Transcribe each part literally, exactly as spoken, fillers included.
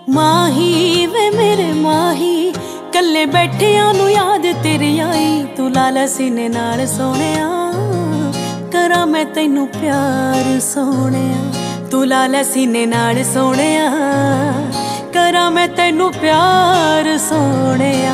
माही वे मेरे माही कल्ले बैठिया नू याद तेरी आई। तू लाला सीने नाल सोहणिया करा मैं तैनू प्यार सोहणिया। तू लाला सीने नाल सोहणिया करा मैं तैनू प्यार सोहणिया।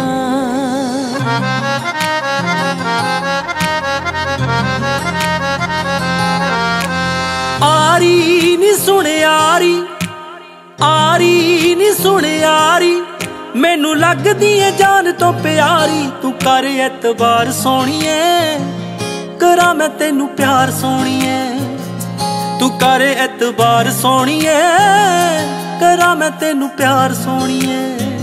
आरी नी सुन यारी आरी नी सुन यारी मैनू लगदी है जान तो प्यारी। तू कर एतबार सोहणीए करा मैं तैनू प्यार सोहणीए। तू कर एतबार सोहणीए करा मैं तैनू प्यार सोहणीए।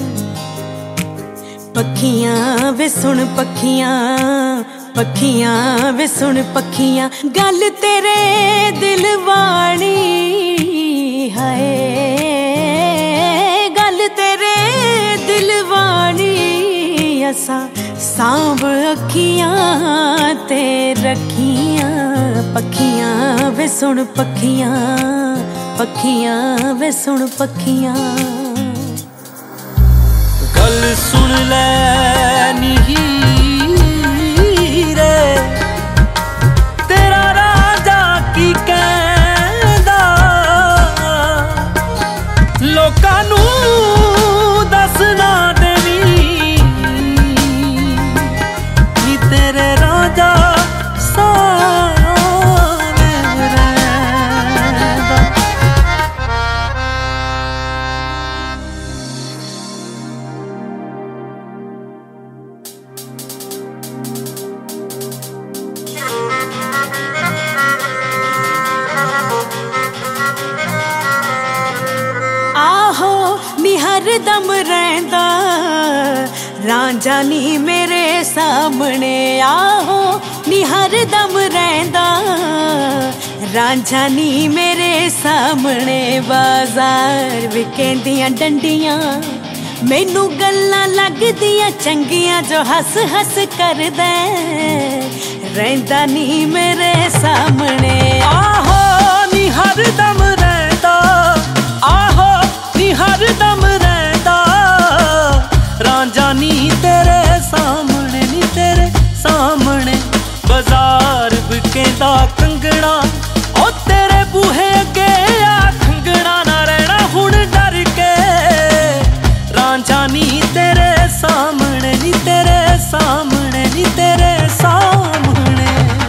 पखियां वे सुन पखियां पखियां वे सुन पखियां गल तेरे दिल वाली हाय। गल तेरे दिल वाली असा सांभ अखियां ते रखियां। पखियां वे सुन पखियां पखियां वे सुन पखियां। गल सुन ले नी हीरे तेरा राजा की कहंदा। लोकां नू दस ना देवी नी तेरे राजा सावे रैंदा। आहो नी हर दम रैंदा रांझा नी मेरे सामने। आहो नी हर दम रैंदा रांझा नी मेरे सामने। बाजार विकेंदियां डंडियां मैनू गल्लां लगदियां चंगियां जो हस हस करदा रैंदा नी मेरे सामने। आहो नी हर दम रैंदा आहो नी हर दम रैंदा रांझा नी तेरे सामने नी तेरे सामने। बाजार बिकेंदा कंगना ओ तेरे बूहे अगे आ खंगना ना रहना हुण डर के। रांझा नी तेरे सामने नी तेरे सामने नी तेरे सामने।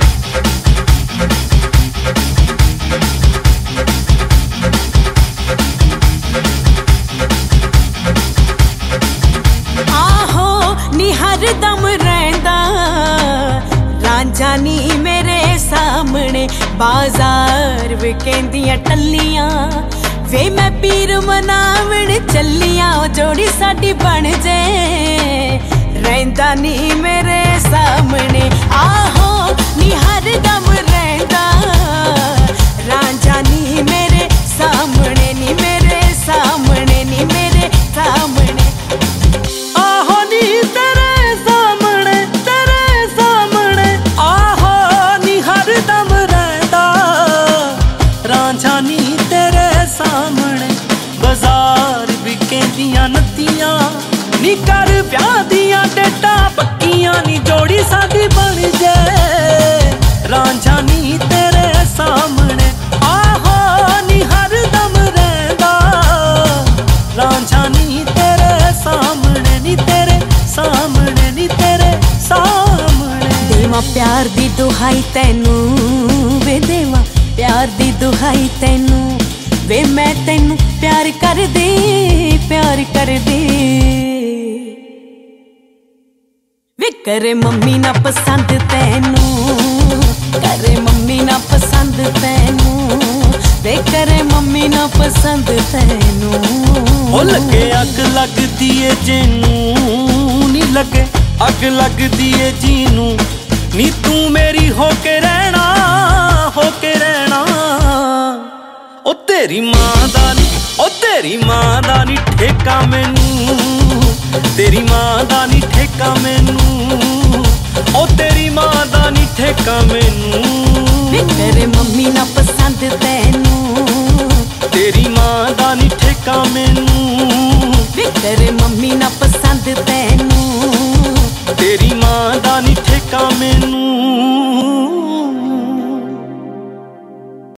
आहो नी हर दम रैंदा रांझा नी मेरे सामने। बाजार विकेंदियां टल्लियां वे मैं पीर मनावण चलियां। ओ जोड़ी साडी बन जे रैंदा नी मेरे सामने। आहो नी हर दम रैंदा रांझा नी मेरे सामने नी मेरे सामने नी मेरे सामने। आहो नी तेरे सामने तेरे सामने। आहो नी हर दम रैंदा रांझा नी तेरे सामने। बाजार बिकेंदियां नत्तियां नी कर ब्याह दियां डेटां पक्कियां नी जोड़ी साडी बन जे रांझा नी तेरे सामने। आहो नी हर दम रैंदा रांझा नी तेरे सामने नी तेरे सामने नी तेरे सामने। देवा प्यार दी दुहाई तैनू वे देवा प्यार दी दुहाई तैनू वे मैं तैनू प्यार कर दे प्यार कर दे। वे करे मम्मी ना पसंद तैनू करे मम्मी ना पसंद तैनू वे करे मम्मी ना पसंद तैनू। ओ लगे अग लगदी ए जिनू नी लगे अग लगदी ए जीनू नी तू मेरी होके रहना होके रहना। ओ तेरी मां दा नी ओ तेरी मां दा नी ठेका मैनू तेरी मां दा नी ठेका मैनू। ओ तेरी मां दा नी ठेका मैनू। तेरे मम्मी ना पसंद तैनू तेरी मां दा नी ठेका मैनू। झटका मैनू